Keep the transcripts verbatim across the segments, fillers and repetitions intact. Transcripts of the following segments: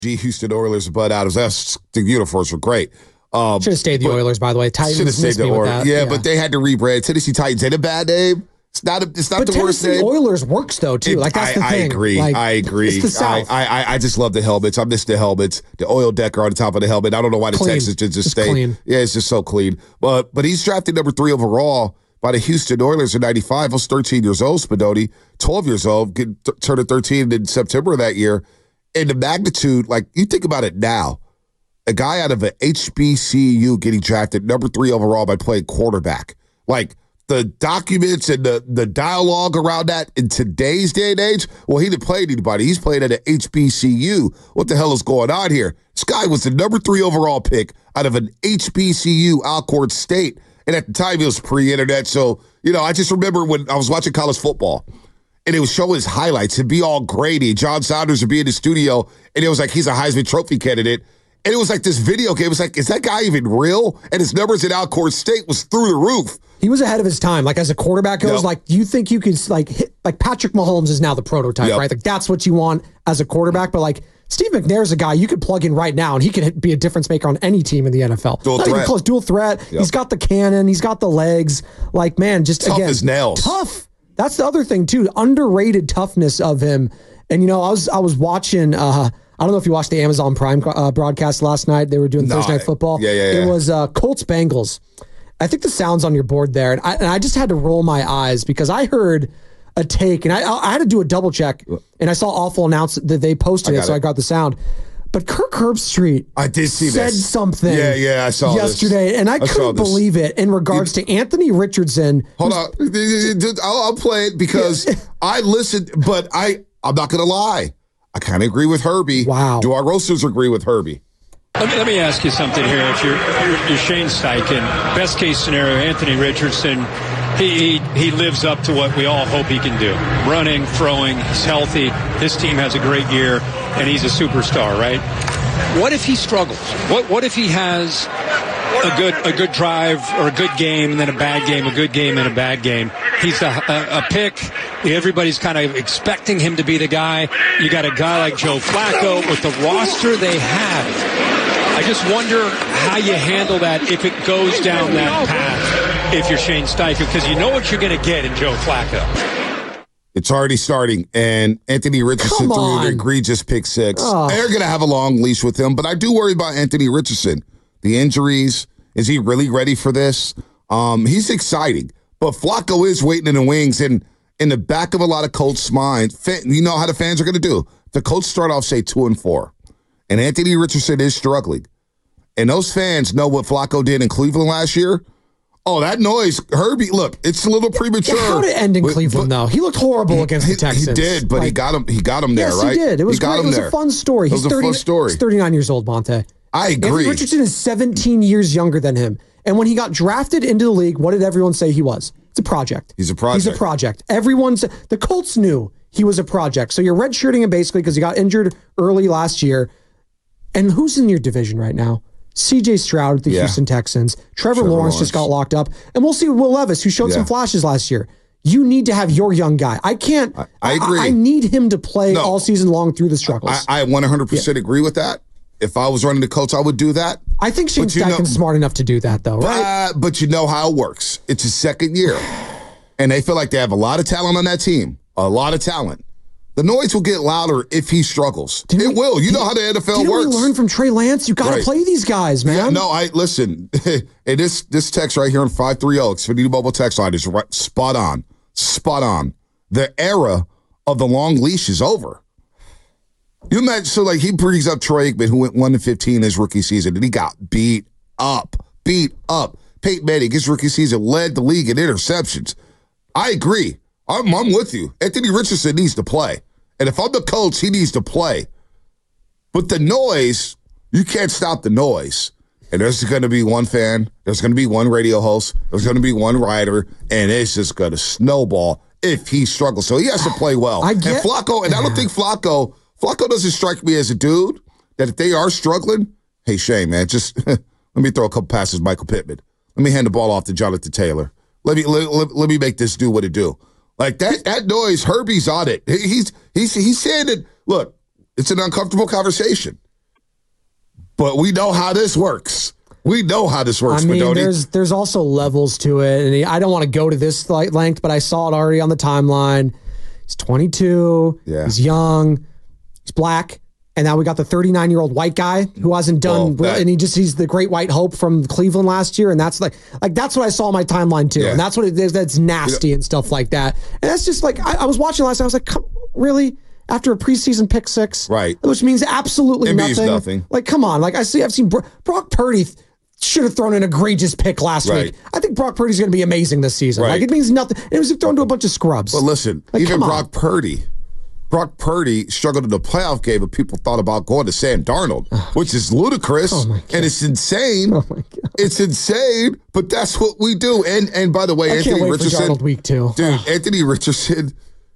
G Houston Oilers, Bud Adams. That's, the uniforms were great. Um, should have stayed the Oilers, by the way. Titans should have stayed the Oilers. Yeah, yeah, but they had to rebrand. Tennessee Titans ain't a bad name. It's not. A, it's not but the Tennessee worst name. Oilers works though too. Like that's I, the thing. I agree. Like, I agree. It's the South. I, I I just love the helmets. I miss the helmets. The oil decker on the top of the helmet. I don't know why the clean. Texans just it's stay. Clean. Yeah, it's just so clean. But but he's drafted number three overall by the Houston Oilers in ninety-five. He was thirteen years old. Spadoni, twelve years old, get, turned thirteen in September of that year. And the magnitude, like you think about it now. A guy out of an H B C U getting drafted number three overall by playing quarterback. Like the documents and the, the dialogue around that in today's day and age, well, he didn't play anybody. He's playing at an H B C U. What the hell is going on here? This guy was the number three overall pick out of an H B C U, Alcorn State. And at the time, it was pre-internet. So, you know, I just remember when I was watching college football and it was showing his highlights. It'd be all Grady. John Saunders would be in the studio and it was like, he's a Heisman Trophy candidate. And it was like this video game. It was like, is that guy even real? And his numbers at Alcorn State was through the roof. He was ahead of his time. Like as a quarterback goes, yep. like you think you could like hit like Patrick Mahomes is now the prototype, yep. right? Like that's what you want as a quarterback. But like Steve McNair is a guy you could plug in right now and he could be a difference maker on any team in the N F L. Dual Not threat. even close. Dual threat. Yep. He's got the cannon. He's got the legs. Like man, just tough again, as nails. Tough. That's the other thing too. Underrated toughness of him. And you know, I was I was watching. Uh, I don't know if you watched the Amazon Prime uh, broadcast last night. They were doing no, Thursday Night Football. Yeah, yeah, yeah. It was uh, Colts Bengals. I think the sound's on your board there, and I, and I just had to roll my eyes because I heard a take, and I, I had to do a double check, and I saw Awful announce that they posted it, so it. I got the sound. But Kirk Herbstreit I did see said this. something yeah, yeah, I saw yesterday, this. and I, I couldn't believe it in regards you, to Anthony Richardson. Hold on. I'll, I'll play it because I listened, but I, I'm not going to lie. I kind of agree with Herbie. Wow. Do our roasters agree with Herbie? Let me, let me ask you something here. If you're, you're, you're Shane Steichen, best case scenario, Anthony Richardson, he, he he lives up to what we all hope he can do. Running, throwing, he's healthy. This team has a great year, and he's a superstar, right? What if he struggles? What what if he has a good a good drive or a good game and then a bad game, a good game and a bad game? He's a, a, a pick. Everybody's kind of expecting him to be the guy. You got a guy like Joe Flacco with the roster they have. I just wonder how you handle that if it goes down that path if you're Shane Steichen, because you know what you're going to get in Joe Flacco. It's already starting, and Anthony Richardson threw an egregious pick six. Oh. They're going to have a long leash with him, but I do worry about Anthony Richardson. The injuries, is he really ready for this? Um, he's exciting, but Flacco is waiting in the wings, and in the back of a lot of Colts' minds, you know how the fans are going to do. The Colts start off, say, two and four, and Anthony Richardson is struggling. And those fans know what Flacco did in Cleveland last year. Oh, that noise, Herbie, look, it's a little premature. How did it end in but, Cleveland, but, though? He looked horrible against he, the Texans. He did, but like, he got him He got him there, yes, right? Yes, he did. It was he got great. Him it was there. a fun story. It was he's a thirty, fun story. He's thirty-nine years old, Monte. I agree. Anthony Richardson is seventeen years younger than him. And when he got drafted into the league, what did everyone say he was? It's a project. He's a project. He's a project. Everyone said, the Colts knew he was a project. So you're redshirting him basically because he got injured early last year. And who's in your division right now? C J Stroud with the yeah. Houston Texans. Trevor, Trevor Lawrence, Lawrence just got locked up. And we'll see Will Levis, who showed yeah. some flashes last year. You need to have your young guy. I can't. I, I agree. I, I need him to play no, all season long through the struggles. I, I one hundred percent yeah. agree with that. If I was running the Colts, I would do that. I think Shane Steichen's smart enough to do that, though, right? Uh, but you know how it works. It's his second year. And they feel like they have a lot of talent on that team. A lot of talent. The noise will get louder if he struggles. Did it we, will. You did, know how the N F L did works. Did we learn from Trey Lance? You got to right. play these guys, man. Yeah, no, I listen. And this this text right here on five three zero, Xfinity Mobile text line is right, spot on. Spot on. The era of the long leash is over. You imagine, so like he brings up Troy Aikman, who went one and fifteen his rookie season, and he got beat up. Beat up. Peyton Manning, his rookie season, led the league in interceptions. I agree. I'm, I'm with you. Anthony Richardson needs to play. And if I'm the coach, he needs to play. But the noise, you can't stop the noise. And there's going to be one fan, there's going to be one radio host, there's going to be one writer, and it's just going to snowball if he struggles. So he has to play well. I get, and Flacco, and I don't think Flacco, Flacco doesn't strike me as a dude that if they are struggling, hey, Shane, man, just let me throw a couple passes to Michael Pittman. Let me hand the ball off to Jonathan Taylor. Let me let, let, let me make this do what it do. Like that that noise, Herbie's on it. He's he's he's saying that, look, it's an uncomfortable conversation. But we know how this works. We know how this works, I mean, Madoni. there's there's also levels to it, and I don't want to go to this length, but I saw it already on the timeline. He's twenty-two. Yeah. He's young. He's black. And now we got the thirty-nine-year-old white guy who hasn't done, well, that, and he just he's the great white hope from Cleveland last year, and that's like like that's what I saw on my timeline too, yeah. and that's what it is. That's nasty yeah. and stuff like that, and that's just like I, I was watching last night. I was like, come, really? After a preseason pick six, right? Which means absolutely it nothing. Means nothing. Like, come on! Like I see, I've seen Bro- Brock Purdy should have thrown an egregious pick last right. week. I think Brock Purdy's going to be amazing this season. Right. Like it means nothing. It was thrown to a bunch of scrubs. But listen, like, even Brock Purdy. Brock Purdy struggled in the playoff game, but people thought about going to Sam Darnold, which is ludicrous, oh and it's insane. Oh my God. It's insane, but that's what we do. And and by the way, I Anthony can't wait Richardson, for Darnold week two. dude, Anthony Richardson,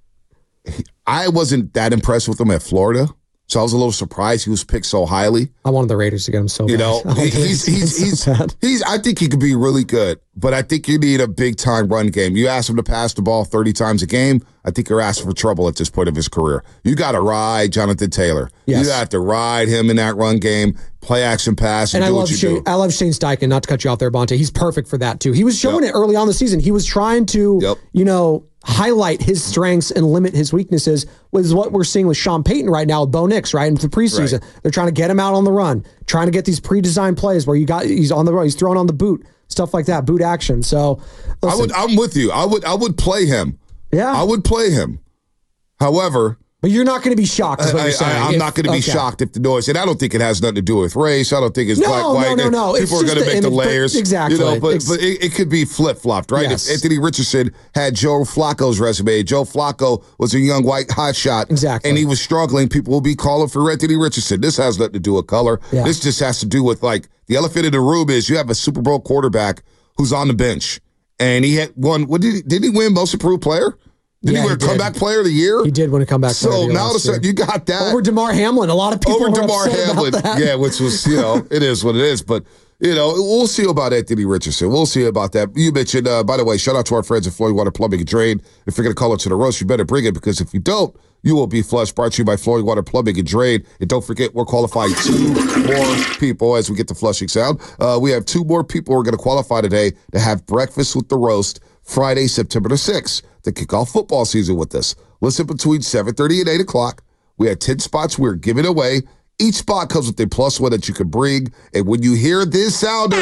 I wasn't that impressed with him at Florida, so I was a little surprised he was picked so highly. I wanted the Raiders to get him so you bad. know, he's he's he's, so he's, he's I think he could be really good, but I think you need a big time run game. You ask him to pass the ball thirty times a game, I think you're asking for trouble at this point of his career. You got to ride Jonathan Taylor. Yes. You have to ride him in that run game, play action pass, and, and do I what love you Shane. do. I love Shane Steichen. Not to cut you off there, Bonte. He's perfect for that too. He was showing Yep. it early on in the season. He was trying to, Yep. you know, highlight his strengths and limit his weaknesses. Was what we're seeing with Sean Payton right now with Bo Nix, right? In the preseason, Right. they're trying to get him out on the run, trying to get these pre-designed plays where you got he's on the run, he's throwing on the boot, stuff like that, boot action. So I listen, would. I'm with you. I would. I would play him. yeah, I would play him. However, but you're not going to be shocked. Is what I, you're saying. I, I'm If- not going to be okay. shocked if the noise, and I don't think it has nothing to do with race. I don't think it's No, black, no, white. no, no. It's People are just going to the make the image, but- layers, exactly. You know, but Ex- but it, it could be flip flopped, right? Yes. If Anthony Richardson had Joe Flacco's resume, Joe Flacco was a young white hotshot, Exactly. and he was struggling. People will be calling for Anthony Richardson. This has nothing to do with color. Yeah. This just has to do with like the elephant in the room is you have a Super Bowl quarterback who's on the bench, and he had won. What did he, did he win Most Improved Player? Did Yeah, he win he a did. comeback player of the year? He did win a comeback. player of the So year now all of a last year. sudden you got that over DeMar Hamlin. A lot of people over were DeMar upset Hamlin. about that. Yeah, which was, you know, it is what it is. But, you know, we'll see about Anthony Richardson. We'll see about that. You mentioned, uh, by the way, shout out to our friends at Floyd Water Plumbing and Drain. If you're going to call it to the roast, you better bring it, because if you don't, you will be flushed. Brought to you by Floyd Water Plumbing and Drain. And don't forget, we're qualifying two more people as we get the flushing sound. Uh, we have two more people who are going to qualify today to have breakfast with the roast Friday, September the sixth, to kick off football season with us. Listen, between seven thirty and eight o'clock, we had ten spots we're giving away. Each spot comes with a plus one that you can bring. And when you hear this sounder, be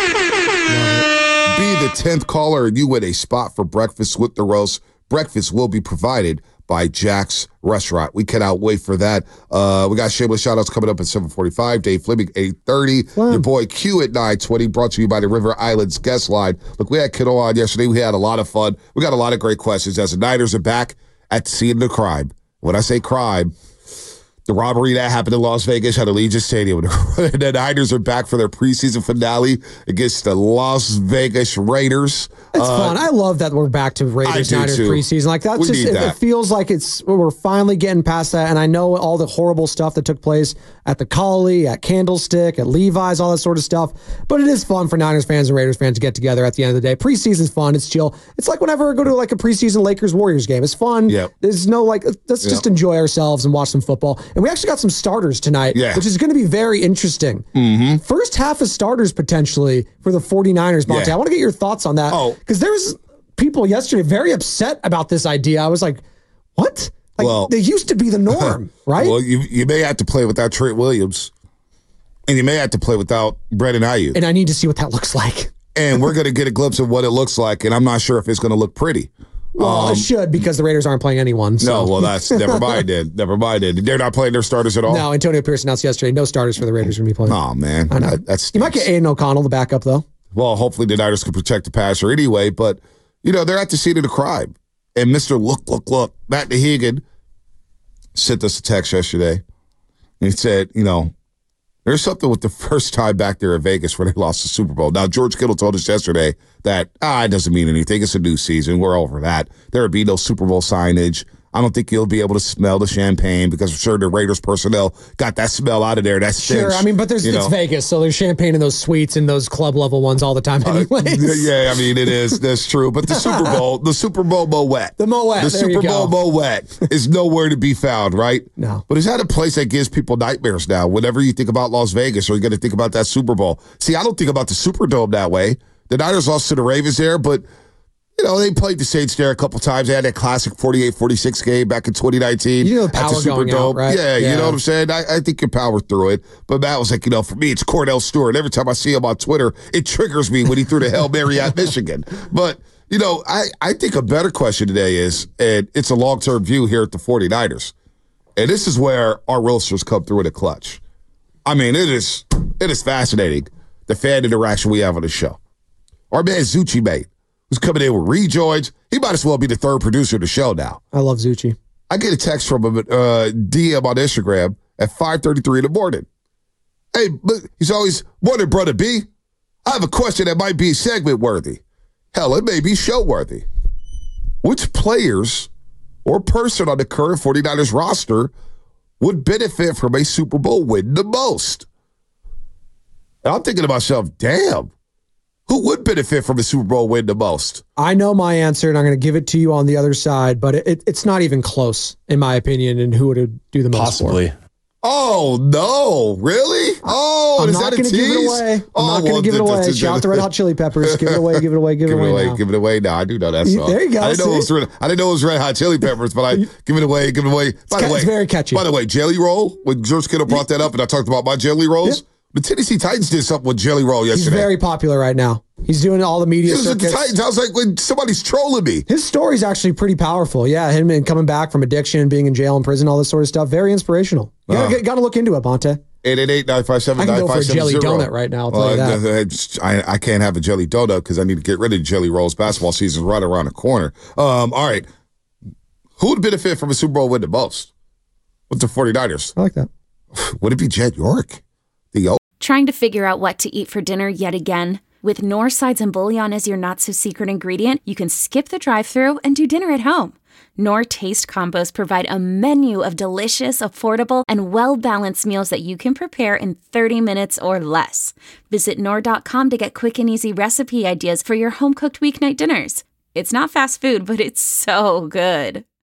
the tenth caller and you win a spot for breakfast with the roast. Breakfast will be provided by Jack's Restaurant. We cannot wait for that. Uh, we got shameless shout-outs coming up at seven forty-five. Dave Fleming, eight thirty. Wow. Your boy Q at nine twenty, brought to you by the River Islands Guest Line. Look, we had Kiddo on yesterday. We had a lot of fun. We got a lot of great questions as the Niners are back at the scene of the crime. When I say crime, the robbery that happened in Las Vegas at Allegiant Stadium. The Niners are back for their preseason finale against the Las Vegas Raiders. It's Uh, fun. I love that we're back to Raiders do Niners too. preseason. Like that's We just need it, that. it feels like it's we're finally getting past that. And I know all the horrible stuff that took place at the Collie, at Candlestick, at Levi's, all that sort of stuff. But it is fun for Niners fans and Raiders fans to get together at the end of the day. Preseason's fun. It's chill. It's like whenever I go to like a preseason Lakers Warriors game. It's fun. Yep. There's no like let's Yep. just enjoy ourselves and watch some football. And we actually got some starters tonight, Yeah. which is going to be very interesting. Mm-hmm. First half of starters potentially for the 49ers. Monte, Yeah. I want to get your thoughts on that. Oh. Because there was people yesterday very upset about this idea. I was like, what? Like, Well- they used to be the norm, right? Well, you you may have to play without Trent Williams, and you may have to play without Brandon Ayuk. And I need to see what that looks like. And we're going to get a glimpse of what it looks like, and I'm not sure if it's going to look pretty. Well, it should because the Raiders aren't playing anyone. So. No, well, that's never mind then. Never mind then. They're not playing their starters at all? No, Antonio Pierce announced yesterday no starters for the Raiders going to be playing. Oh, man. I know. That, that's You might get Aiden O'Connell, the backup, though. Well, hopefully the Niners can protect the passer anyway, but, you know, they're at the scene of the crime. And Mister Look, Look, Look, Matt Nahigan sent us a text yesterday. And he said, you know, there's something with the first time back there in Vegas where they lost the Super Bowl. Now, George Kittle told us yesterday that, ah, it doesn't mean anything. It's a new season. We're over that. There would be no Super Bowl signage. I don't think you'll be able to smell the champagne because I'm sure the Raiders personnel got that smell out of there. That's sure. I mean, but there's it's know. Vegas, so there's champagne in those suites and those club level ones all the time. Anyways. Uh, yeah, I mean it is. That's true. But the Super Bowl, the Super Bowl Moet, the Moet, the there Super you Bowl go. Moet is nowhere to be found, right? No. But is that a place that gives people nightmares now? Whenever you think about Las Vegas, or you got to think about that Super Bowl. See, I don't think about the Superdome that way. The Niners lost to the Ravens there, but. You know, they played the Saints there a couple times. They had that classic forty-eight forty-six game back in twenty nineteen. You know the power at the going Superdome. out, right? Yeah, yeah, you know what I'm saying? I, I think you power through it. But Matt was like, you know, for me, it's Cordell Stewart. Every time I see him on Twitter, it triggers me when he threw the Hail Mary at Michigan. But, you know, I, I think a better question today is, and it's a long-term view here at the 49ers, and this is where our roasters come through in a clutch. I mean, it is it is fascinating, the fan interaction we have on the show. Our man Zucci, mate, who's coming in with rejoins. He might as well be the third producer of the show now. I love Zucci. I get a text from him, uh, D M on Instagram at five thirty-three in the morning. Hey, but he's always, morning, brother B. I have a question that might be segment worthy. Hell, it may be show worthy. Which players or person on the current 49ers roster would benefit from a Super Bowl win the most? And I'm thinking to myself, damn. Who would benefit from a Super Bowl win the most? I know my answer, and I'm going to give it to you on the other side, but it, it's not even close, in my opinion, and who would do the most Possibly. for. Oh, no. Really? Oh, I'm is not that a tease? Give it away. I'm oh, not going to well, give it away. th- Shout out to Red Hot Chili Peppers. Give it away, give it away, give, give it away, away now. Give it away now. I do know that song. There you go. I didn't know, it was, I didn't know it was Red Hot Chili Peppers, but I give it away, give it away. By it's the way, it's very catchy. By the way, Jelly Roll, when George Kittle brought that up and I talked about my Jelly Rolls, yeah. the Tennessee Titans did something with Jelly Roll yesterday. He's very popular right now. He's doing all the media circuits. The Titans. I was like, when somebody's trolling me. His story's actually pretty powerful. Yeah, him and coming back from addiction, being in jail and prison, all this sort of stuff. Very inspirational. You gotta, uh, gotta look into it, Monte. eight eight eight, nine five seven, nine five seven zero. I can go for a jelly donut right now, I'll tell uh, you that. I, I can't have a jelly donut because I need to get rid of Jelly Rolls. Basketball season's right around the corner. Um, all right. Who would benefit from a Super Bowl win the most? With the 49ers? I like that. Would it be Jed York? The old- Trying to figure out what to eat for dinner yet again? With Knorr Sides and Bouillon as your not-so-secret ingredient, you can skip the drive-thru and do dinner at home. Knorr Taste Combos provide a menu of delicious, affordable, and well-balanced meals that you can prepare in thirty minutes or less. Visit Knorr dot com to get quick and easy recipe ideas for your home-cooked weeknight dinners. It's not fast food, but it's so good.